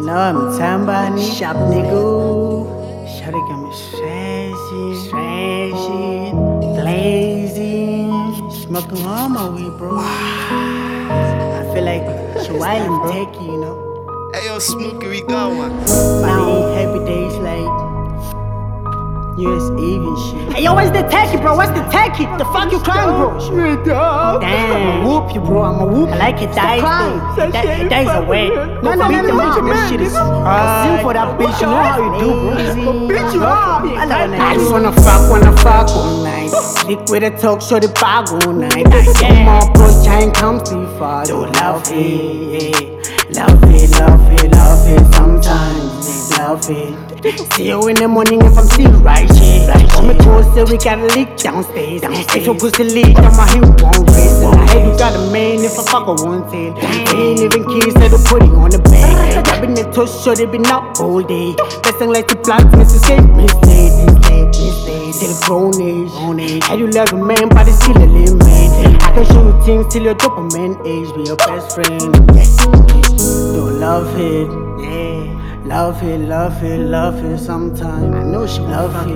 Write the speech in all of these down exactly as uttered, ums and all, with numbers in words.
know I'm Tambani, shop nigga. Shawty got me trashy, trashy, blazing, smoking all my weed, bro. I feel like she wildin', bro. Techie, you know. Hey yo, Smokey, we got one. Finally, happy days like New Year's Eve and shit. Hey yo, what's the techie, bro? What's the techie? The fuck you crying, bro? Damn, I'ma whoop you, bro. I'ma whoop. I like it, that is that, that is a way. No, no, no, no, this shit is hard. Sing for that bitch, you know how you do, bro. Bitch, you hard. I just wanna fuck, wanna fuck all night. Stick with a talk, show the bag all night. Come on, bro, chain comes too far. Do love it, yeah. Love it, love it, love it. Sometimes love it. See you in the morning if I'm still right, yeah. Right, on me closer, we got a leak downstairs. downstairs. If your pussy leak, then my hip won't race. And I heard you got a man if I fuck a one tail. They ain't even kids that are putting on the bag. Grabbing the toast, sure they been up all day. Blessing like the plants, miss escape, misled, misled, misled. Till the grown age. How you love a man, but it's still a limit. I can show you things till you're dopamine age. Be your best friend, yes. Don't love it, yeah. Love it, love it, love it sometime. I know she love it.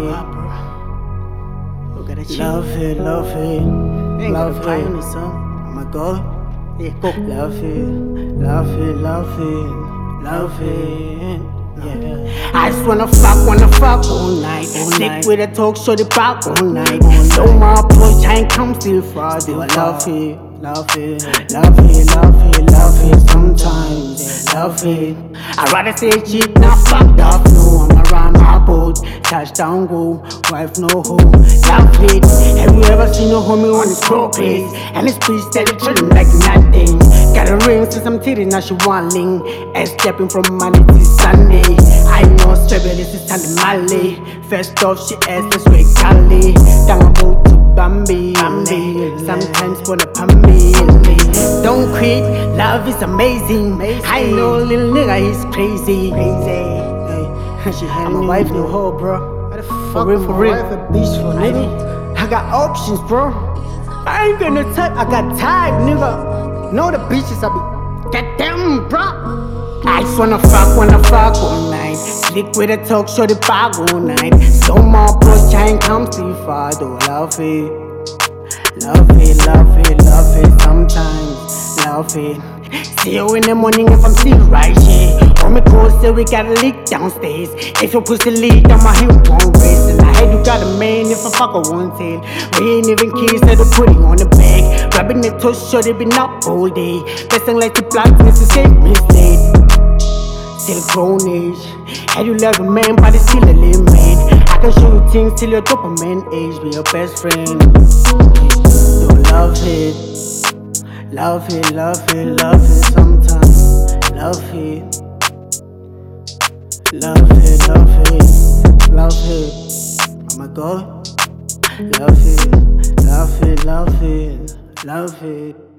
Love it, love it, love it. Oh my God, yeah, go. Love it, love it, love it, love it. Yeah. I just wanna fuck, wanna fuck all night. Stick with a talk, show the back all night. So my approach, I ain't come still Friday. Love it, love it, love it, love it, love it. Sometimes love it. I'd rather say cheap, not fucked up. No, I'm around my boat. Touchdown go, wife no home. Love it. Have you ever seen a homie on his pro place? And his bitch steady chillin' like nothing. Got a ring since I'm titty, now she want ling. And stepping from Monday to Sunday. I know straight, but this is Sunday Malay. First off, she asked us with Cali. Down about to Bambi. Bambi. Sometimes wanna Bambi. Don't quit, love is amazing. I know little nigga, he's crazy. Crazy. I'm a wife, no hoe, bro. For real, for real. A bitch for nigga. I got options, bro. I ain't gonna touch. I got tired, nigga. Know the bitches I be. Goddamn, bro. I just wanna fuck, wanna fuck all night. Stick with a talk, show the bag all night. So my bro, chain comes too far. Do love it, love it, love it, love it. Sometimes love it. See you in the morning if I'm still right, yeah. On me closer, we got a leak downstairs. If your pussy leak, then my hip won't race. And I heard you got a man if I fuck a one tail. We ain't even kids that are putting on the bag. Grabbing the toast, sure they been up all day. Blessing like the plants, miss escape, misled. Still grown age. How you love a man, but it's still a limit. I can show you things till you're dopamine age. Be your best friend. Don't love it. Love it, love it, love it sometimes. Love it. Love it, love it, love it. Oh my God. Love it, love it, love it, love it.